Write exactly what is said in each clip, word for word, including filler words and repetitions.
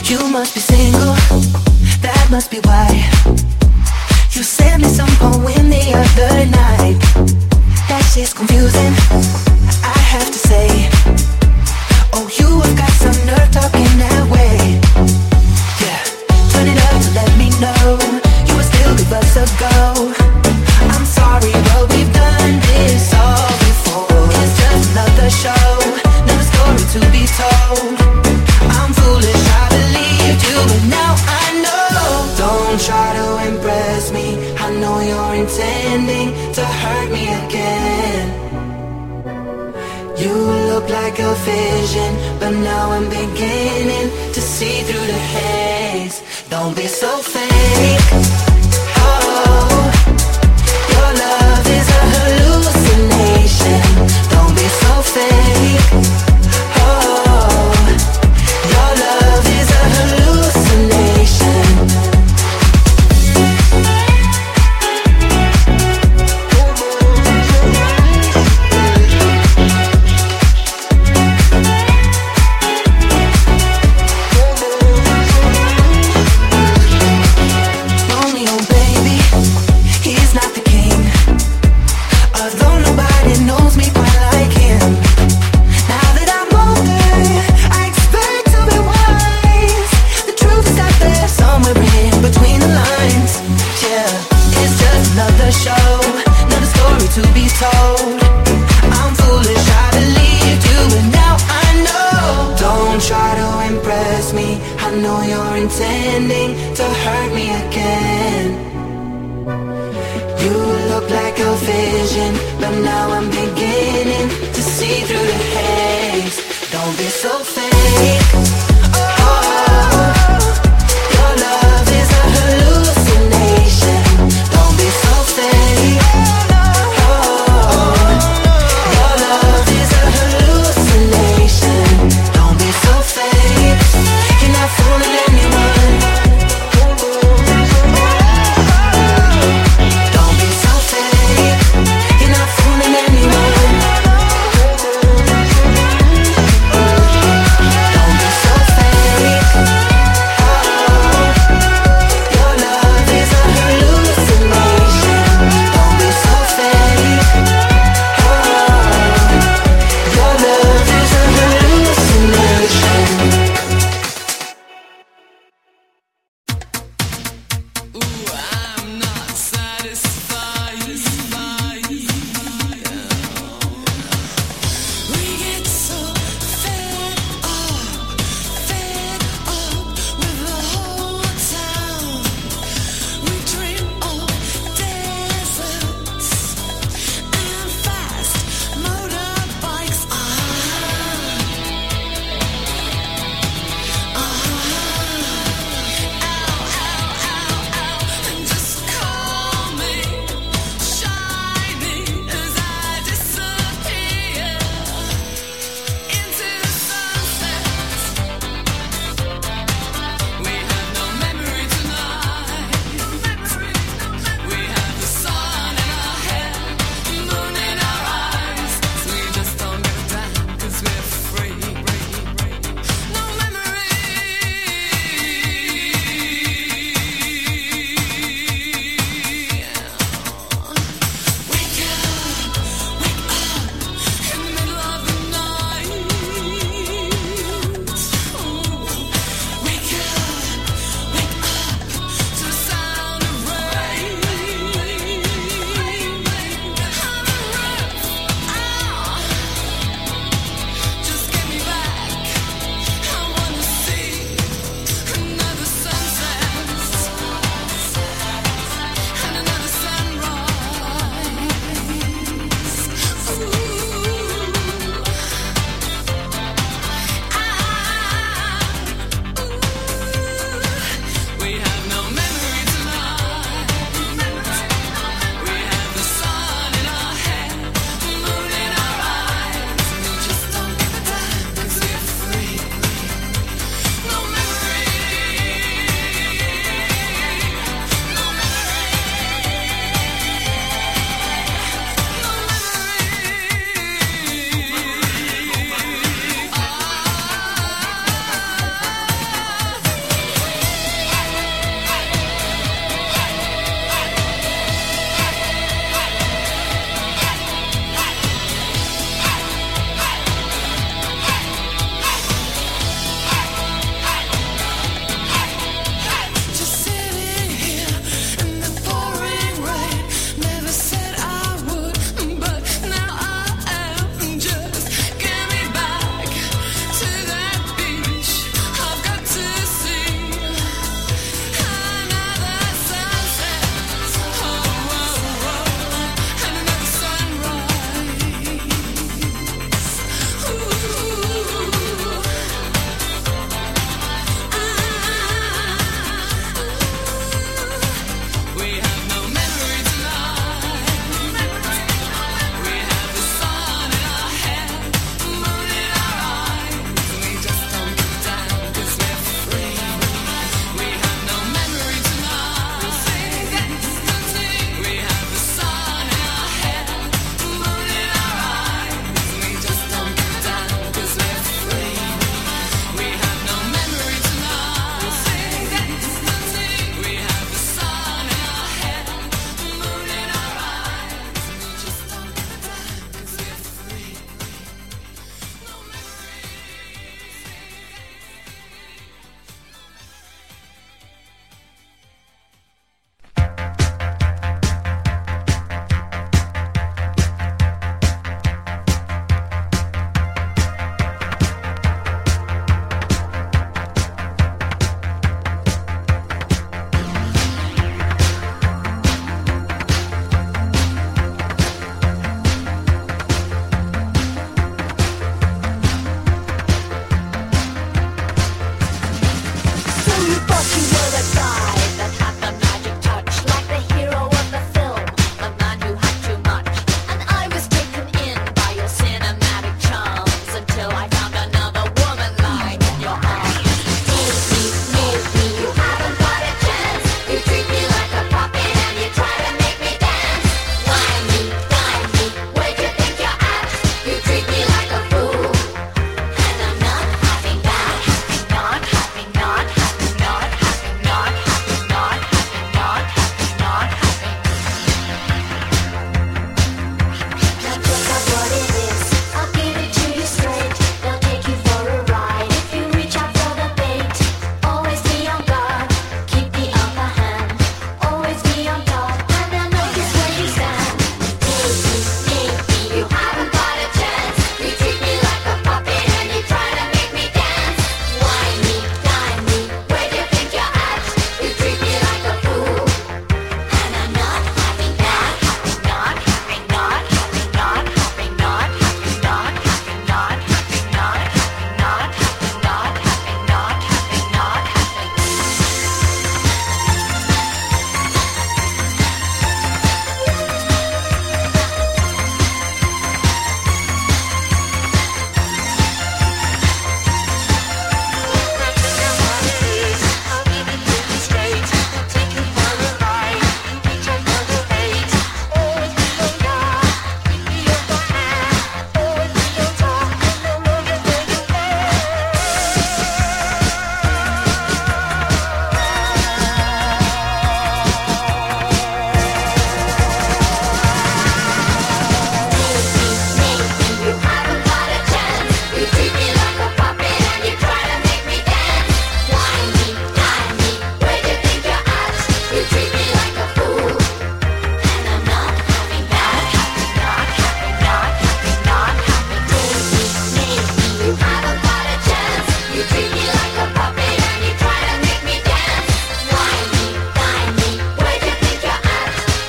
You must be single, that must be why you sent me some poem the other night. That shit's confusing, I have to say. Oh, you have got some nerve talking that way. Yeah, turn it up to let me know you will still give us a go. I'm sorry, but we've done this all before. It's just another show, another story to be told. I'm foolish, I believed you, but now I know. Don't try to impress me, I know you're intending to hurt me again. You look like a vision, but now I'm beginning to see through the haze. Don't be so fake. Oh, your love is a hallucination. Don't be so fake. Oh, your love is a hallucination. Intending to hurt me again. You look like a vision, but now I'm beginning to see through the haze. Don't be so fake. Oh, your love is a hallucination. Don't be so fake. Oh, your love is a hallucination. Don't be so fake. You're not fooling anyone. So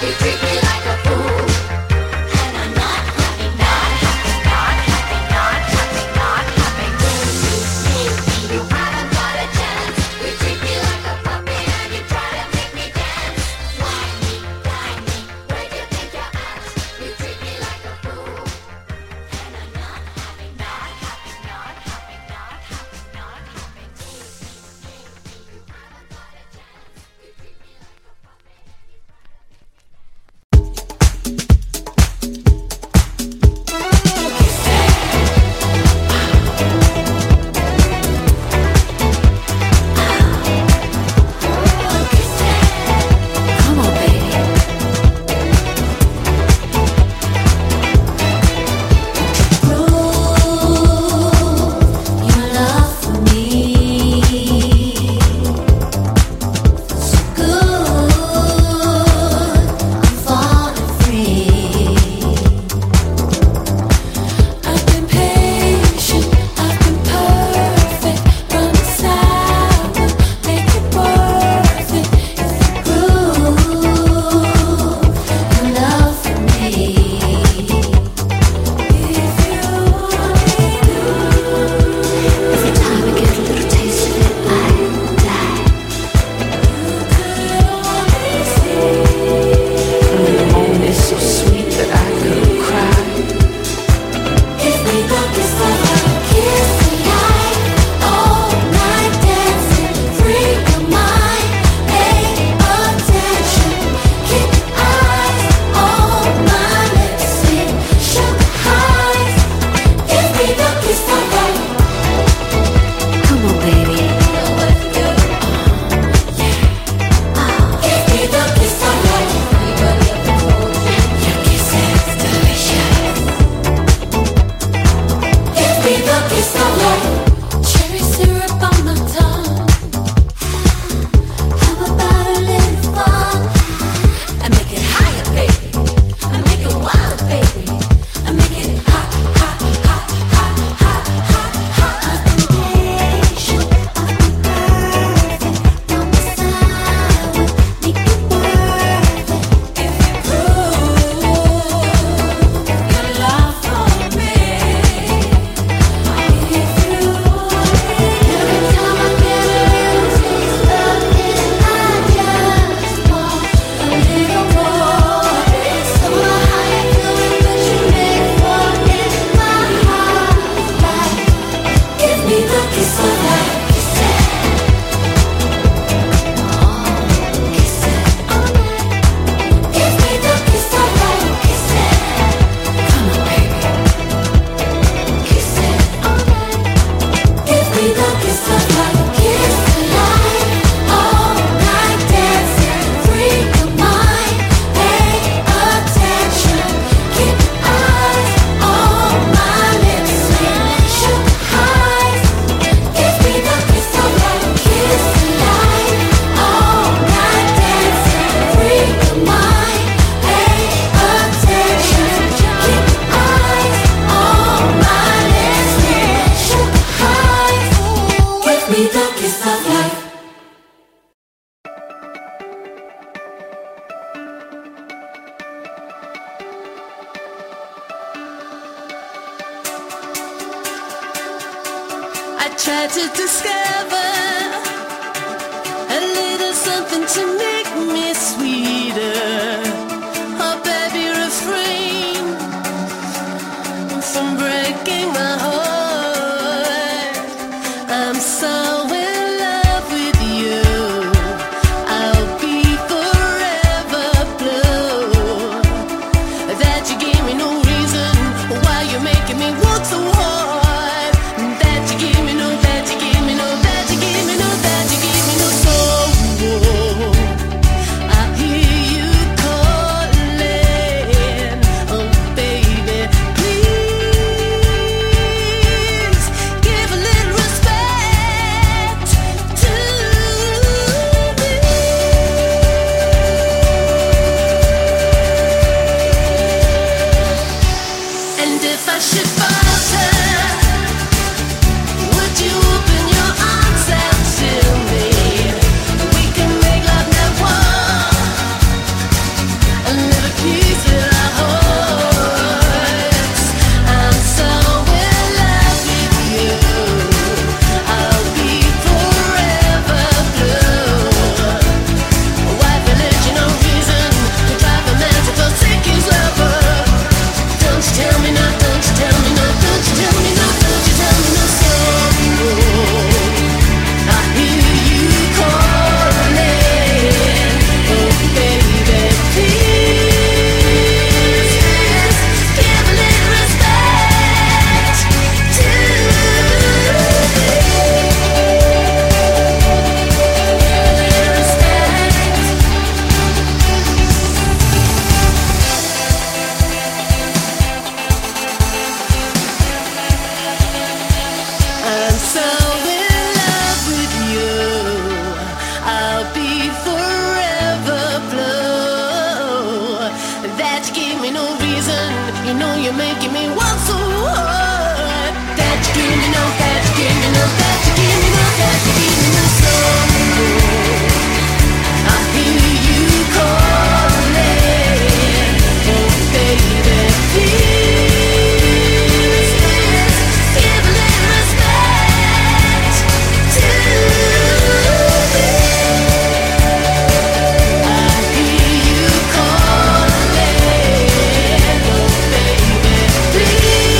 Try to discover a little something to make me sweeter. Oh, baby, refrain from breaking my heart. I'm so in love with you. I'll be forever blue. That you gave me no reason why you're making me work so hard. That you give me no, that you give me no, that you give me no. you give me no reason. You know you're making me want so hard. That you give me no, that you give me no, that you give me no, that you give me no soul. I hear you calling, oh baby, please give a little respect to me. I hear you calling, oh baby, please.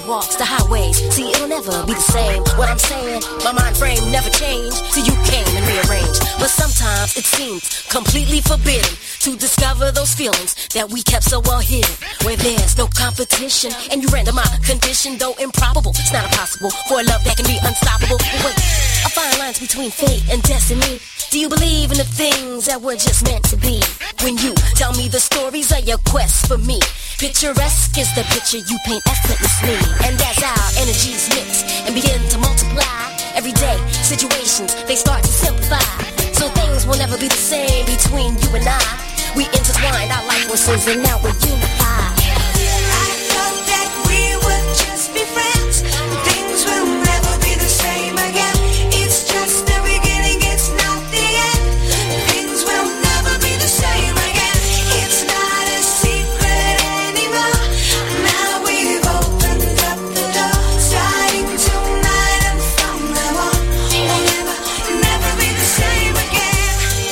sidewalks, the highways. See, it'll never be the same. What I'm saying, my mind frame never changed till you came and rearranged. But sometimes it seems completely forbidden to discover those feelings that we kept so well hidden. Where there's no competition and you render my condition, though improbable. It's not impossible for a love that can be unstoppable. But wait, I find lines between fate and destiny. Do you believe in the things that were just meant to be? When you tell me the stories of your quest for me, picturesque is the picture you paint effortlessly. And as our energies mix and begin to multiply, everyday situations, they start to simplify. So things will never be the same between you and I. We intertwined our life lessons and now we're unified. I thought that we would just be friends. Things will never be the same again. It's just the beginning, it's not the end. Things will never be the same again. It's not a secret anymore. Now we've opened up the door. Starting tonight and from now on, we'll never, never be the same again.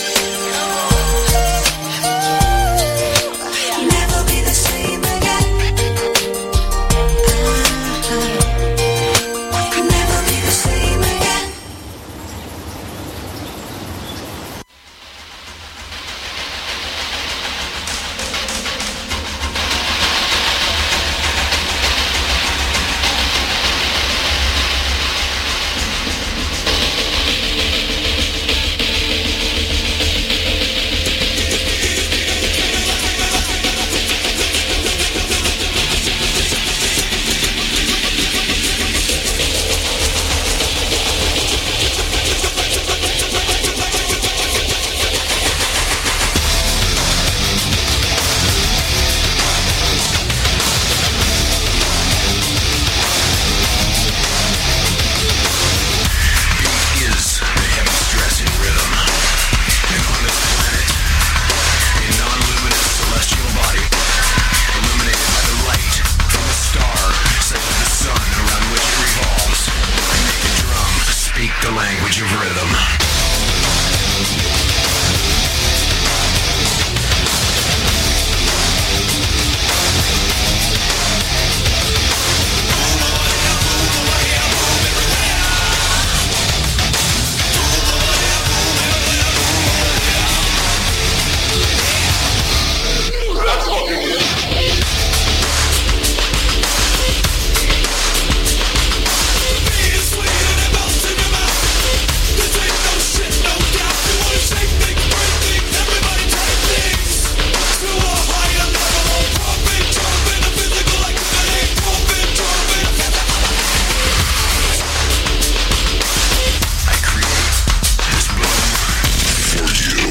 Never be the same again. Never be the same again. Is the heavy stress in rhythm. And on this planet, a non-luminous celestial body, illuminated by the light from the star, such as the sun around which it revolves, a naked drum speak the language of rhythm. I create this bloom for you.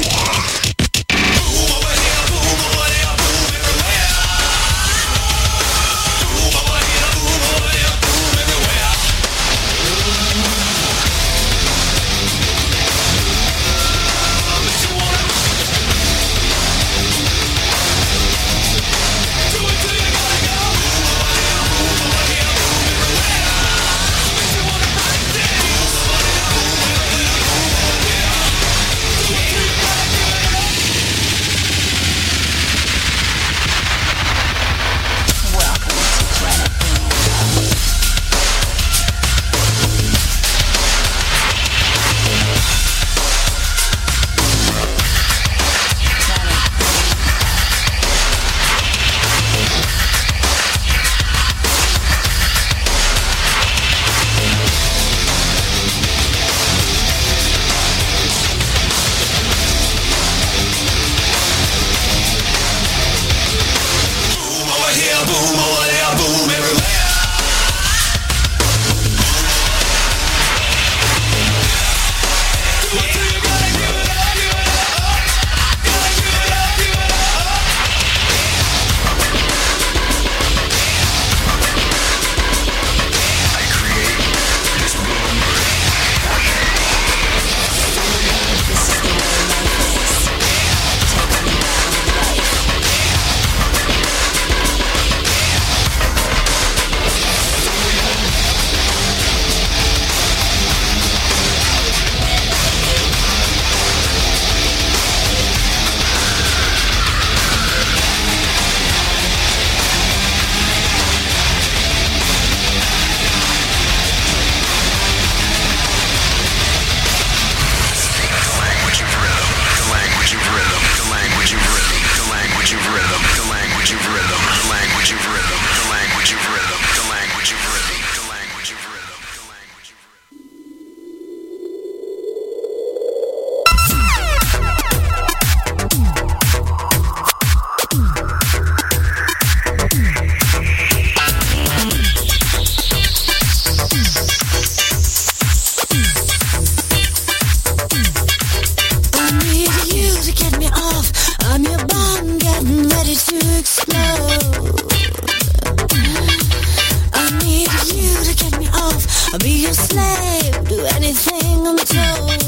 I create this bloom for you. This is the way life is. Taking me down life. I'll be your slave, do anything I'm told.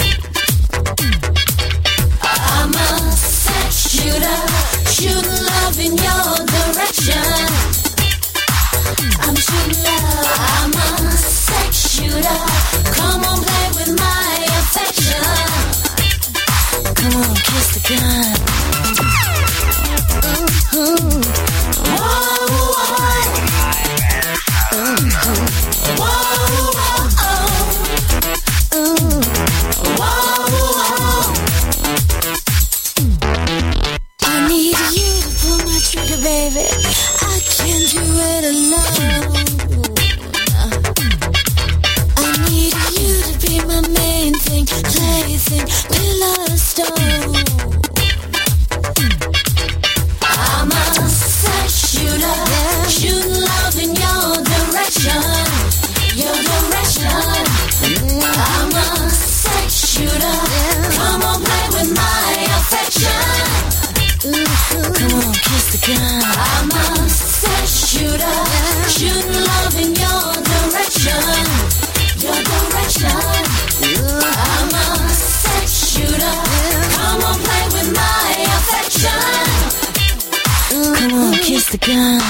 I'm a sex shooter, shooting love in your direction. I'm shooting love, I'm a sex shooter. Come on, play with my affection. Come on, kiss the gun. Mm-hmm. Whoa, whoa. Mm-hmm. Whoa, whoa. Mm. Whoa, whoa. I need you to pull my trigger, baby. I can't do it alone. I need you to be my main thing, plaything, pillar of stone. I'm a sex shooter, yeah. Shooting love in your direction, your direction. Mm. I'm a sex shooter, yeah. Come on, play with my affection. Mm-hmm. Come on, kiss the gun. I'm a sex shooter, yeah. Shooting love in your direction, your direction. Mm. I'm a sex shooter, yeah. Come on, play with my affection. Mm. Come on, kiss the gun.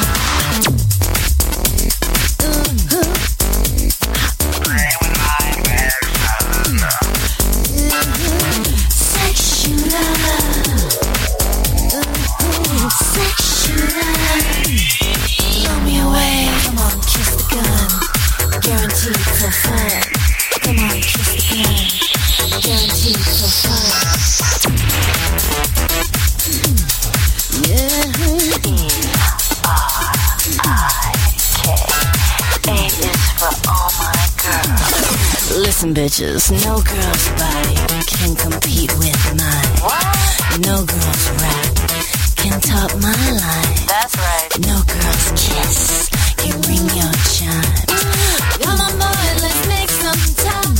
Mm-hmm. Play with my affection. Mm-hmm. Sex shooter. Sex shooter. Blow me away. Come on, kiss the gun. Guaranteed for fun. Come on, kiss the gun. Guaranteed for fun. Yeah. A is for all my girls. Listen, bitches, no girl's body can compete with mine. What? No girl's rap can top my line. That's right. No girl's kiss can ring your chime. Come on, boy, let's make some time.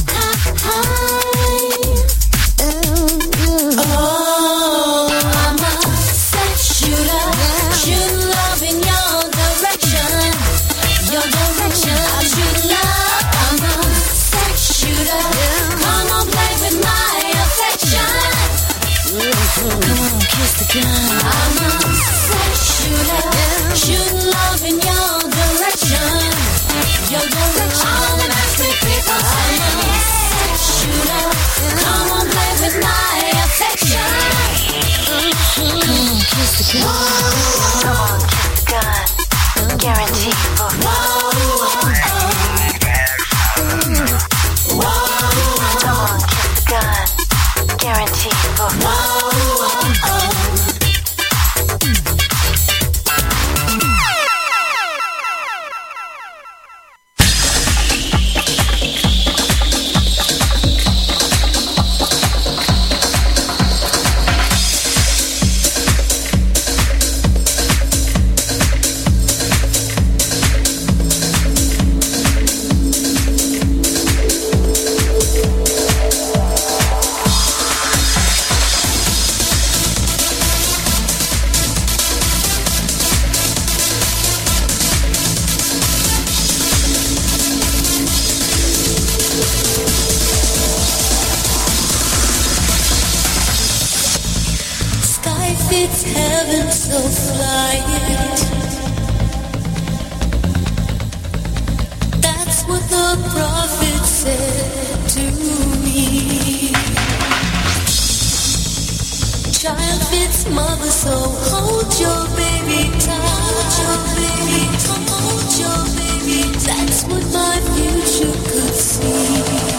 Oh, I'm a sex shooter, shooting love in your direction, your direction. I'm shooting love. I'm a sex shooter. Come on, play with my affection. Come on, kiss the gun. I'm a sex shooter, shooting love in your direction, your direction. All the nasty people say I'm a sex shooter. Come on, play with my affection. Come on, kiss the gun. Come on, kiss the gun. Guaranteed for fun. Come on, kiss the gun. Guaranteed for fun. It's heaven, so fly it. That's what the prophet said to me. Child fits mother, so hold your baby tight. Hold your baby, hold your baby. That's what my future could see.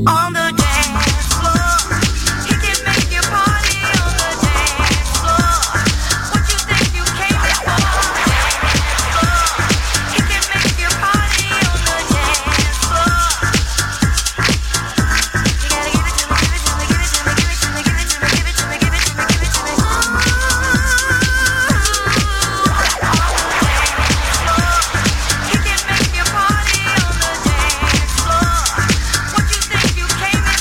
Came in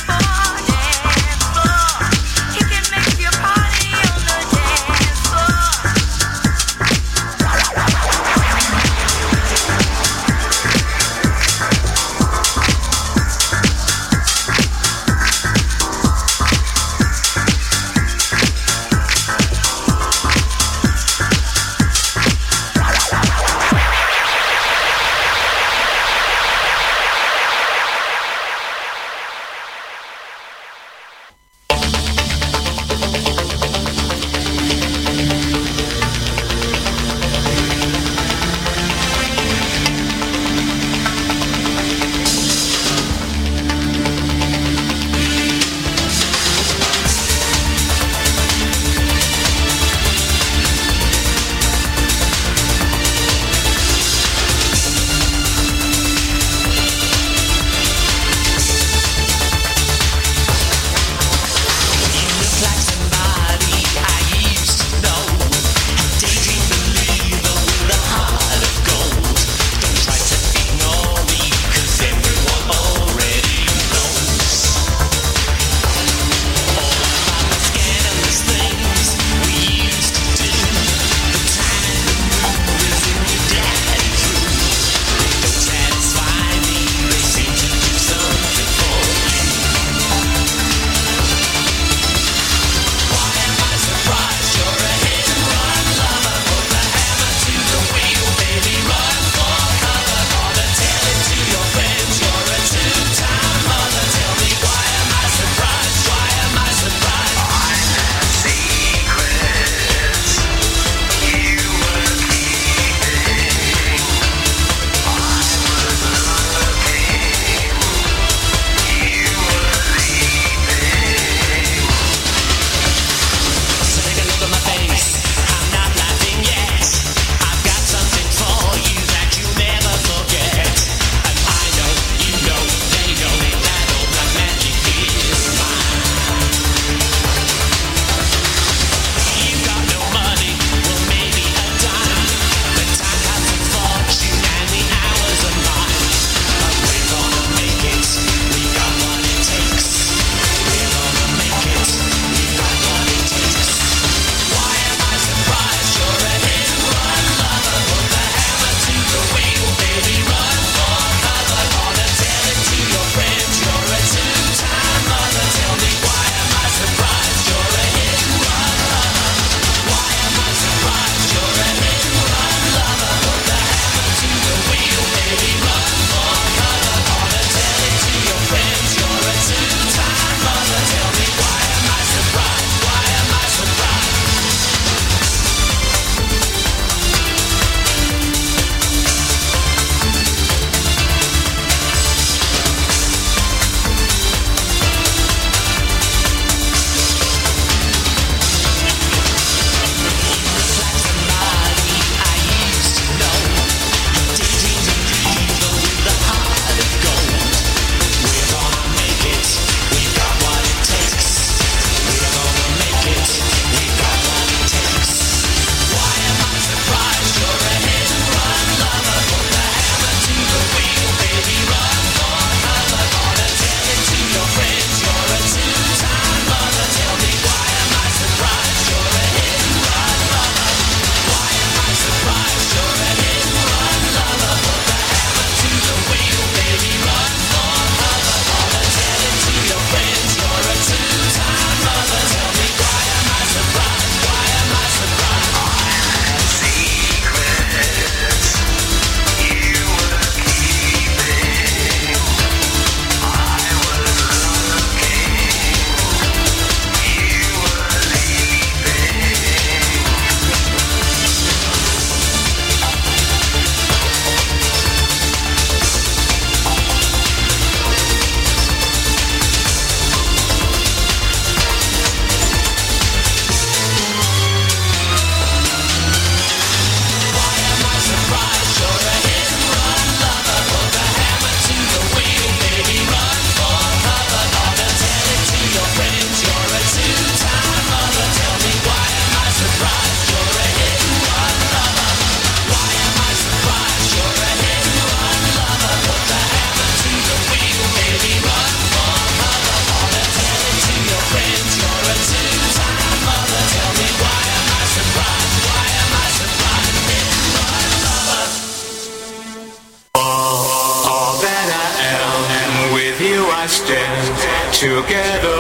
I stand together.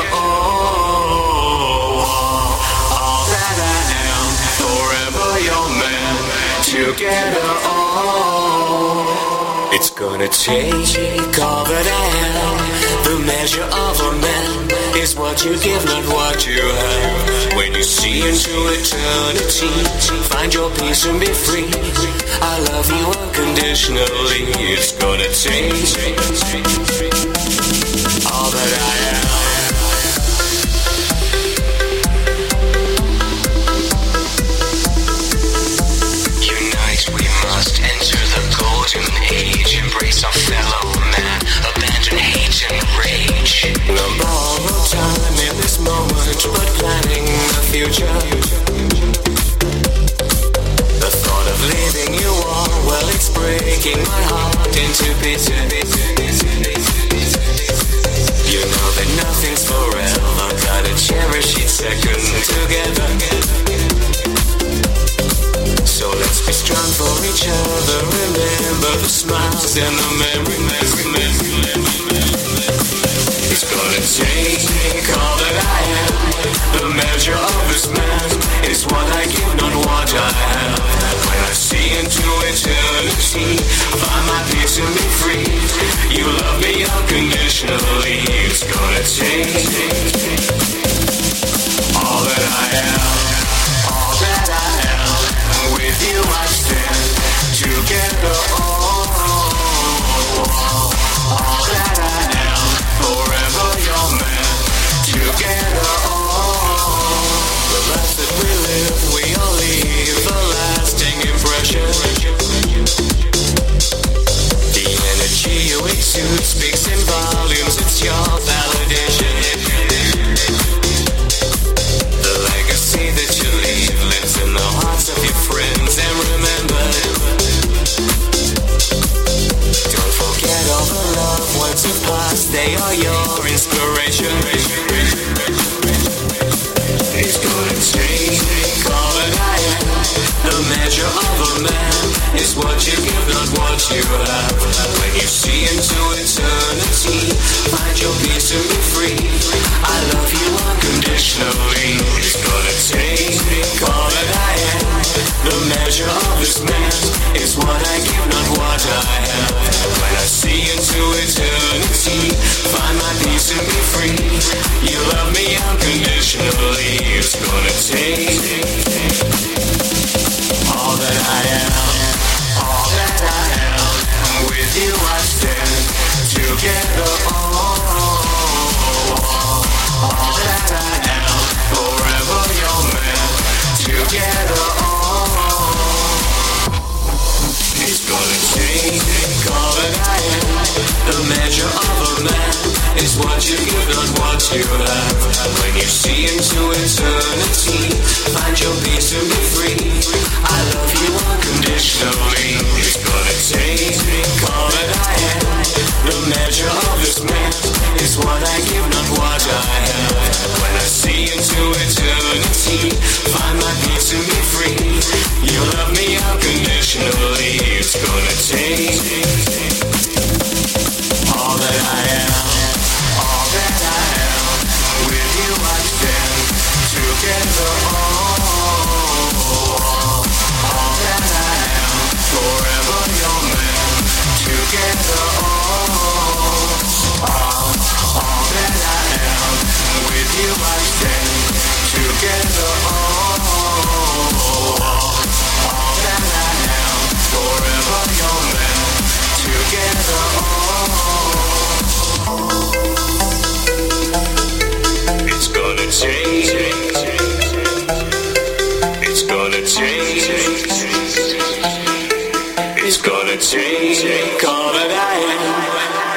Oh, all that I am, forever your man. Together, oh, it's gonna take all that I am. The measure of a man is what you give, not what you have. When you see into eternity, find your peace and be free. I love you unconditionally. It's gonna take all that I am. Unite, we must enter the golden age. Embrace our fellow man, abandon hate and rage. No borrowed time in this moment, but planning the future. The thought of leaving you all, well, it's breaking my heart into pieces. You know that nothing's forever, gotta cherish each second together. So let's be strong for each other. Remember the smiles and the memory, memory, memory, memory. It's gonna take all that I am. The measure of this man is what I give, not what I have. When I see into eternity, find my peace and be free. You love me unconditionally. It's gonna take all that I am, all that I am. With you I stand together. Oh, all that I am, forever your man. Together, oh, the life that we live, we all leave a lasting impression. The energy you exude speaks in volumes. It's your validation. The legacy that you leave lives in the hearts of your friends. And remember, don't forget all the loved ones who passed. They are your inspiration. It's gonna take all that I am. The measure of a man is what you give, not what you have. When you see into eternity, find your peace and be free. I love you unconditionally. It's gonna take all that I am. The measure of this man is what I give, not what I have. When I see into eternity, find my peace and be free. You love me unconditionally. It's gonna take all that I am, all that I am. With you I stand together. Oh, all that I am, forever your man. Together, oh, it's gonna take all that I am. The measure of a man is what you give, not what you have. When you see into eternity, find your peace and be free. I love you unconditionally. It's gonna take all that I am. The measure of this man is what I give, not what I have. When I see into eternity, find my peace and be free. You love me unconditionally. It's gonna take all that I am, all that I am. With you I stand together. Oh, all that I am, forever your man. Together, oh, all that I am. With you I stand together. Oh, all that I am, forever your man. Together, it's gonna take, it's gonna take, it's gonna take all that I am.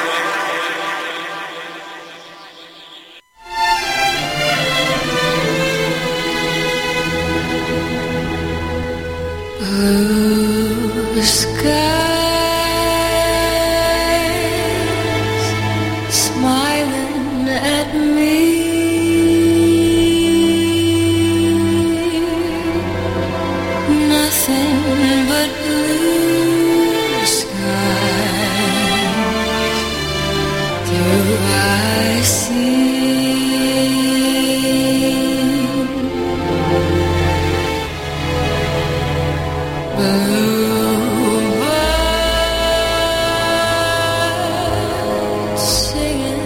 Blue skies smiling at me, nothing but blue skies through I see